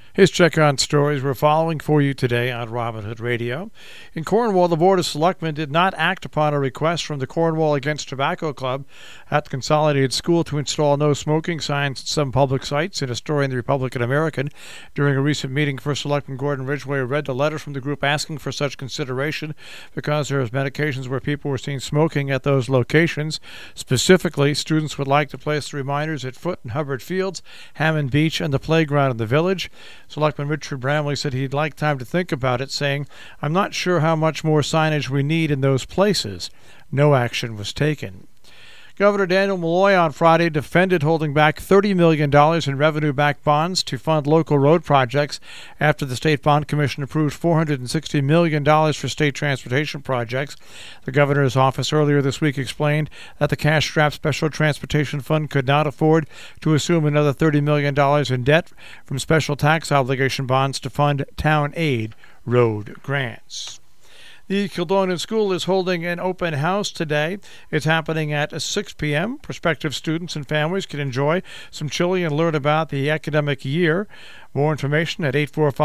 His check on stories we're following for you today on Robin Hood Radio. In Cornwall, the Board of Selectmen did not act upon a request from the Cornwall Against Tobacco Club at the Consolidated School to install no smoking signs at some public sites. In a story in the Republican American, during a recent meeting, First Selectman Gordon Ridgway read the letter from the group asking for such consideration because there have been occasions where people were seen smoking at those locations. Specifically, students would like to place the reminders at Foot and Hubbard Fields, Hammond Beach, and the playground in the village. Selectman Richard Bramley said he'd like time to think about it, saying, "I'm not sure how much more signage we need in those places." No action was taken. Governor Daniel Malloy on Friday defended holding back $30 million in revenue-backed bonds to fund local road projects after the State Bond Commission approved $460 million for state transportation projects. The governor's office earlier this week explained that the cash-strapped Special Transportation Fund could not afford to assume another $30 million in debt from special tax obligation bonds to fund town aid road grants. The Kildonan School is holding an open house today. It's happening at 6 p.m. Prospective students and families can enjoy some chili and learn about the academic year. More information at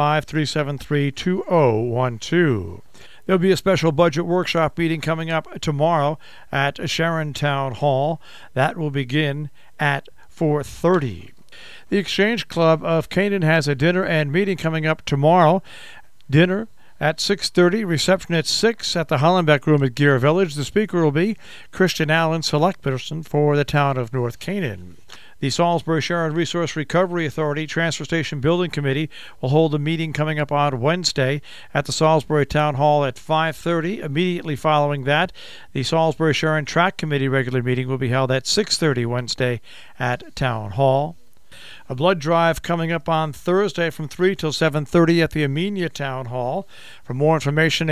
845-373-2012. There'll be a special budget workshop meeting coming up tomorrow at Sharon Town Hall. That will begin at 4:30. The Exchange Club of Canaan has a dinner and meeting coming up tomorrow. Dinner at 6:30, reception at 6 at the Hollenbeck Room at Gear Village. The speaker will be Christian Allen, select person for the town of North Canaan. The Salisbury Sharon Resource Recovery Authority Transfer Station Building Committee will hold a meeting coming up on Wednesday at the Salisbury Town Hall at 5:30. Immediately following that, the Salisbury Sharon Track Committee regular meeting will be held at 6:30 Wednesday at Town Hall. A blood drive coming up on Thursday from 3 till 7:30 at the Amenia Town Hall. For more information,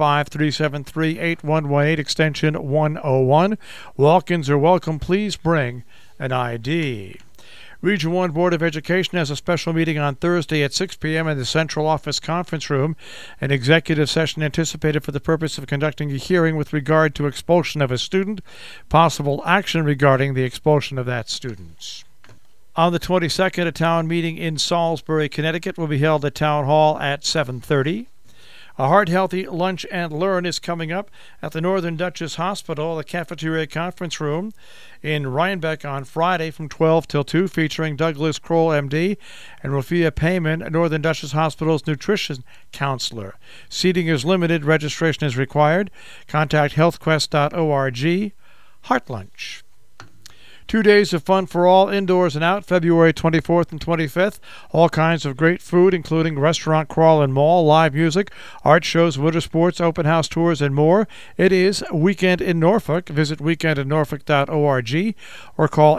845-373-8118, extension 101. Walk-ins are welcome. Please bring an ID. Region 1 Board of Education has a special meeting on Thursday at 6 p.m. in the Central Office Conference Room. An executive session anticipated for the purpose of conducting a hearing with regard to expulsion of a student, possible action regarding the expulsion of that student. On the 22nd, a town meeting in Salisbury, Connecticut will be held at Town Hall at 7:30. A Heart Healthy Lunch and Learn is coming up at the Northern Dutchess Hospital, the Cafeteria Conference Room in Rhinebeck on Friday from 12 till 2, featuring Douglas Kroll, MD, and Rafia Payman, Northern Dutchess Hospital's nutrition counselor. Seating is limited. Registration is required. Contact healthquest.org. Heart Lunch. 2 days of fun for all, indoors and out, February 24th and 25th. All kinds of great food, including restaurant crawl and mall, live music, art shows, winter sports, open house tours, and more. It is Weekend in Norfolk. Visit weekendinnorfolk.org or call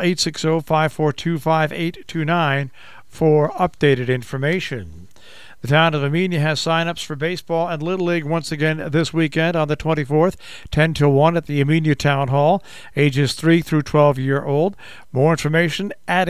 860-542-5829 for updated information. The town of Amenia has sign-ups for baseball and Little League once again this weekend on the 24th, 10 till 1 at the Amenia Town Hall, ages 3 through 12-year-old. More information at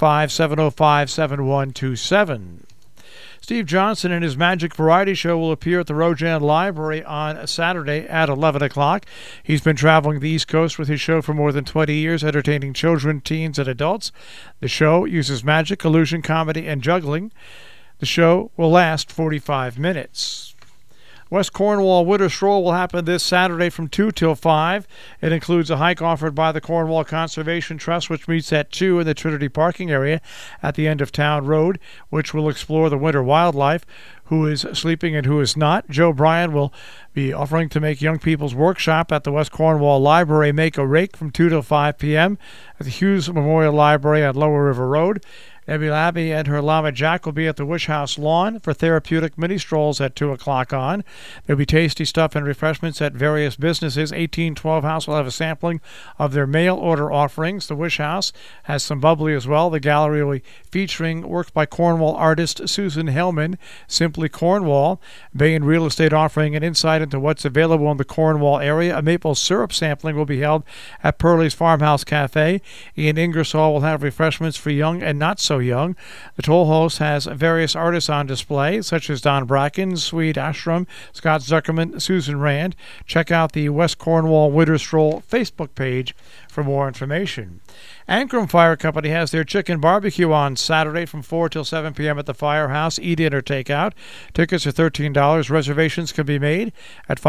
845-705-7127. Steve Johnson and his Magic Variety Show will appear at the Rojan Library on Saturday at 11 o'clock. He's been traveling the East Coast with his show for more than 20 years, entertaining children, teens, and adults. The show uses magic, illusion, comedy, and juggling. The show will last 45 minutes. West Cornwall Winter Stroll will happen this Saturday from 2 till 5. It includes a hike offered by the Cornwall Conservation Trust, which meets at 2 in the Trinity parking area at the end of Town Road, which will explore the winter wildlife, who is sleeping and who is not. Joe Bryan will be offering to make young people's workshop at the West Cornwall Library Make a Rake from 2 till 5 p.m. at the Hughes Memorial Library on Lower River Road. Debbie Labby and her llama Jack will be at the Wish House lawn for therapeutic mini strolls at 2 o'clock on. There'll be tasty stuff and refreshments at various businesses. 1812 House will have a sampling of their mail order offerings. The Wish House has some bubbly as well. The gallery will be featuring work by Cornwall artist Susan Hellman, Simply Cornwall. Bain Real Estate offering an insight into what's available in the Cornwall area. A maple syrup sampling will be held at Pearlie's Farmhouse Cafe. Ian Ingersoll will have refreshments for young and not so So Young. The toll house has various artists on display, such as Don Bracken, Swede Ashram, Scott Zuckerman, Susan Rand. Check out the West Cornwall Winter Stroll Facebook page for more information. Ancrum Fire Company has their chicken barbecue on Saturday from 4 till 7 p.m. at the firehouse. Eat in or take out. Tickets are $13. Reservations can be made at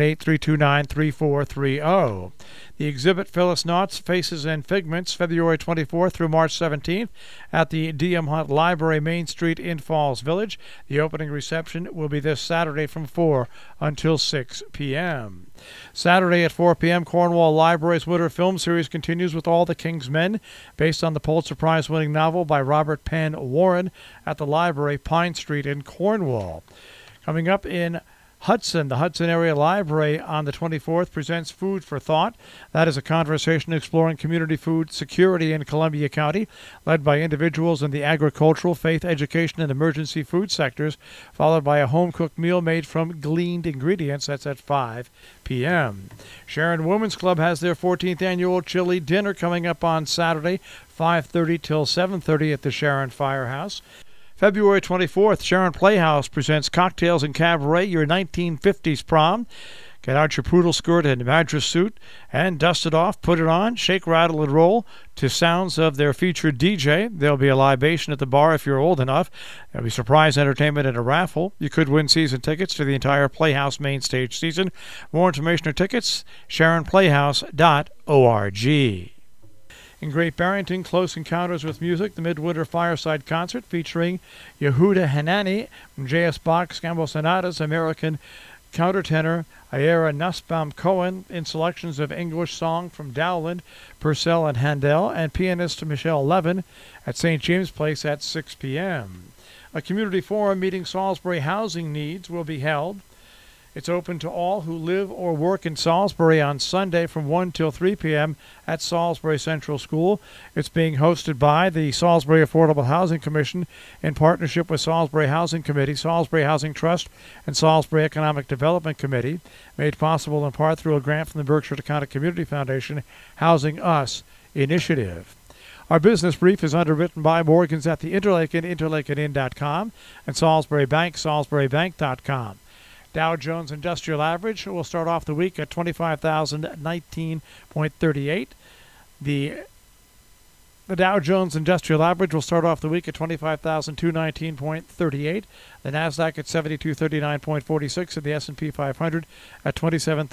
518-329-3430. The exhibit Phyllis Knott's Faces and Figments, February 24th through March 17th at the D.M. Hunt Library, Main Street in Falls Village. The opening reception will be this Saturday from 4 until 6 p.m. Saturday at 4 p.m., Cornwall Library's Winter Film Series continues with All the King's Men, based on the Pulitzer Prize-winning novel by Robert Penn Warren at the library, Pine Street in Cornwall. Coming up in Hudson, the Hudson Area Library on the 24th presents Food for Thought. That is a conversation exploring community food security in Columbia County, led by individuals in the agricultural, faith, education, and emergency food sectors, followed by a home-cooked meal made from gleaned ingredients. That's at 5 p.m. Sharon Women's Club has their 14th annual chili dinner coming up on Saturday, 5:30 till 7:30 at the Sharon Firehouse. February 24th, Sharon Playhouse presents Cocktails and Cabaret, your 1950s prom. Get out your poodle skirt and madras suit and dust it off, put it on, shake, rattle, and roll to sounds of their featured DJ. There'll be a libation at the bar if you're old enough. There'll be surprise entertainment and a raffle. You could win season tickets to the entire Playhouse main stage season. More information or tickets, SharonPlayhouse.org. In Great Barrington, Close Encounters with Music, the Midwinter Fireside Concert featuring Yehuda Hanani from J.S. Bach's Gambel Sonatas, American countertenor Ira Nussbaum Cohen in selections of English song from Dowland, Purcell, and Handel, and pianist Michelle Levin at St. James Place at 6 p.m. A community forum meeting Salisbury housing needs will be held. It's open to all who live or work in Salisbury on Sunday from 1 till 3 p.m. at Salisbury Central School. It's being hosted by the Salisbury Affordable Housing Commission in partnership with Salisbury Housing Committee, Salisbury Housing Trust, and Salisbury Economic Development Committee, made possible in part through a grant from the Berkshire County Community Foundation Housing Us initiative. Our business brief is underwritten by Morgans at the Interlake Inn, interlakeinn.com, and Salisbury Bank, salisburybank.com. Dow Jones Industrial Average will start off the week at 25,019.38. The Dow Jones Industrial Average will start off the week at 25,219.38. The Nasdaq at 7239.46, and the S&P 500 at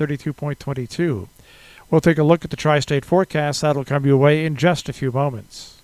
2732.22. We'll take a look at the tri-state forecast. That'll come your way in just a few moments.